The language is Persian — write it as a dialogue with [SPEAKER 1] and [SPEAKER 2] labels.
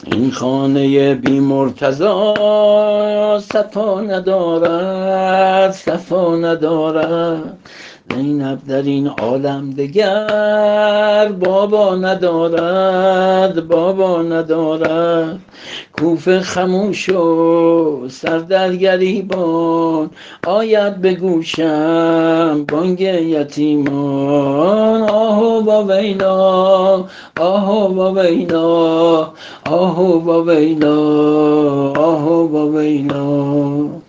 [SPEAKER 1] این خانه بی مرتضا صفا ندارد، صفا ندارد. زینب در این عالم دگر بابا ندارد، بابا ندارد. کوفه خموش و سر در گریبان، آید به گوشم بانگ یتیمان. آه و ویلا، آه و ویلا، آه و ویلا، آه و ویلا.